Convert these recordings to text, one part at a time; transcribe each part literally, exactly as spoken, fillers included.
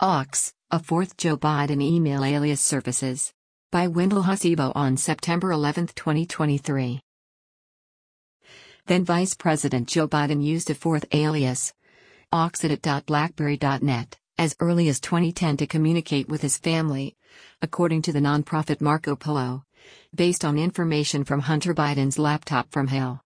Ox, a fourth Joe Biden email alias surfaces. By Wendell Hasibo on September eleventh, twenty twenty-three. Then Vice President Joe Biden used a fourth alias, ox at blackberry dot net, as early as twenty ten to communicate with his family, according to the nonprofit Marco Polo, based on information from Hunter Biden's laptop from Hill.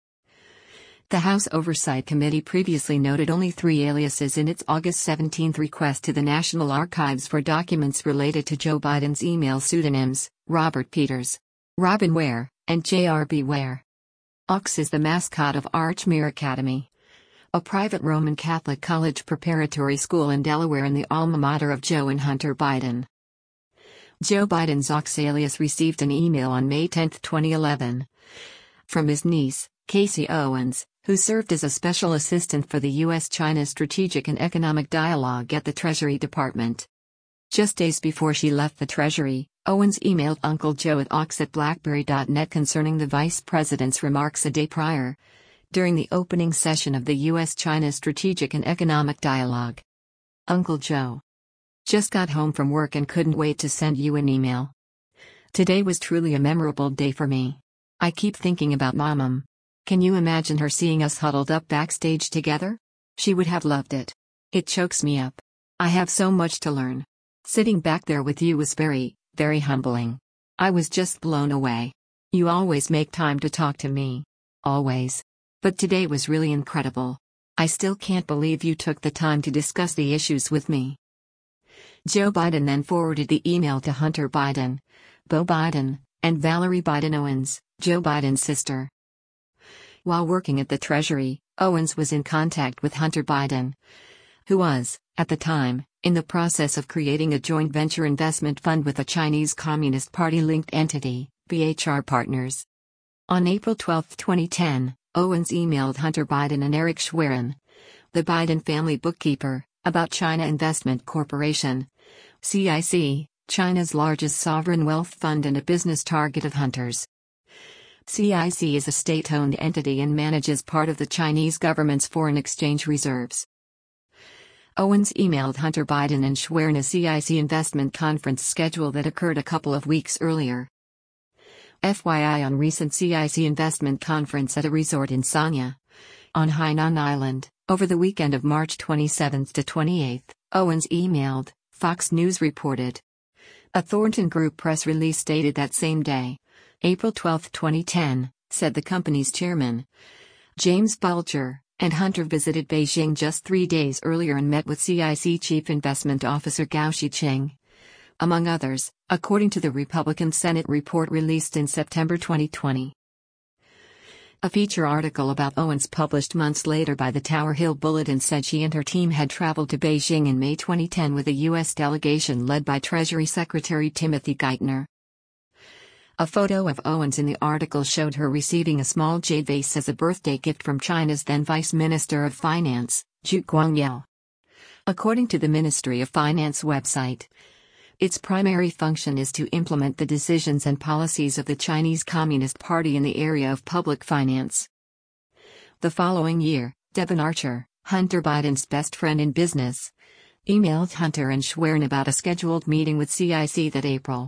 The House Oversight Committee previously noted only three aliases in its August seventeenth request to the National Archives for documents related to Joe Biden's email pseudonyms, Robert Peters, Robin Ware, and J R B Ware. Ox is the mascot of Archmere Academy, a private Roman Catholic college preparatory school in Delaware and the alma mater of Joe and Hunter Biden. Joe Biden's Ox alias received an email on May tenth, twenty eleven, from his niece, Casey Owens, who served as a special assistant for the U S China Strategic and Economic Dialogue at the Treasury Department. Just days before she left the Treasury, Owens emailed Uncle Joe at ox at blackberry dot net concerning the vice president's remarks a day prior, during the opening session of the U S China Strategic and Economic Dialogue. Uncle Joe. Just got home from work and couldn't wait to send you an email. Today was truly a memorable day for me. I keep thinking about Mom. Can you imagine her seeing us huddled up backstage together? She would have loved it. It chokes me up. I have so much to learn. Sitting back there with you was very, very humbling. I was just blown away. You always make time to talk to me. Always. But today was really incredible. I still can't believe you took the time to discuss the issues with me. Joe Biden then forwarded the email to Hunter Biden, Beau Biden, and Valerie Biden Owens, Joe Biden's sister. While working at the Treasury, Owens was in contact with Hunter Biden, who was, at the time, in the process of creating a joint venture investment fund with a Chinese Communist Party-linked entity, B H R Partners. On April twelfth, twenty ten, Owens emailed Hunter Biden and Eric Schwerin, the Biden family bookkeeper, about China Investment Corporation, C I C, China's largest sovereign wealth fund and a business target of Hunter's. C I C is a state-owned entity and manages part of the Chinese government's foreign exchange reserves. Owens emailed Hunter Biden and Schwerin a C I C investment conference schedule that occurred a couple of weeks earlier. F Y I on recent C I C investment conference at a resort in Sanya, on Hainan Island, over the weekend of March twenty-seventh to twenty-eighth, Owens emailed, Fox News reported. A Thornton Group press release stated that same day, April twelfth, twenty ten, said the company's chairman, James Bulger, and Hunter visited Beijing just three days earlier and met with C I C Chief Investment Officer Gao Shiqing, among others, according to the Republican Senate report released in September twenty twenty. A feature article about Owens published months later by the Tower Hill Bulletin said she and her team had traveled to Beijing in May twenty ten with a U S delegation led by Treasury Secretary Timothy Geithner. A photo of Owens in the article showed her receiving a small jade vase as a birthday gift from China's then Vice Minister of Finance, Zhu Guangyao. According to the Ministry of Finance website, its primary function is to implement the decisions and policies of the Chinese Communist Party in the area of public finance. The following year, Devon Archer, Hunter Biden's best friend in business, emailed Hunter and Schwerin about a scheduled meeting with C I C that April.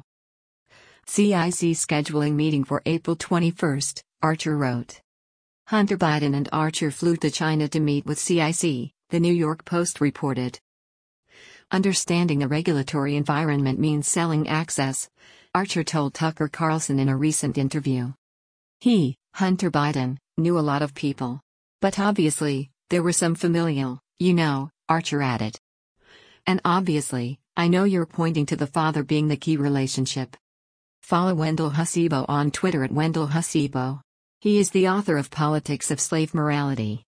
C I C scheduling meeting for April twenty-first, Archer wrote. Hunter Biden and Archer flew to China to meet with C I C, the New York Post reported. Understanding the regulatory environment means selling access, Archer told Tucker Carlson in a recent interview. He, Hunter Biden, knew a lot of people. But obviously, there were some familial, you know, Archer added. And obviously, I know you're pointing to the father being the key relationship. Follow Wendell Hasibo on Twitter at Wendell Hasibo. He is the author of Politics of Slave Morality.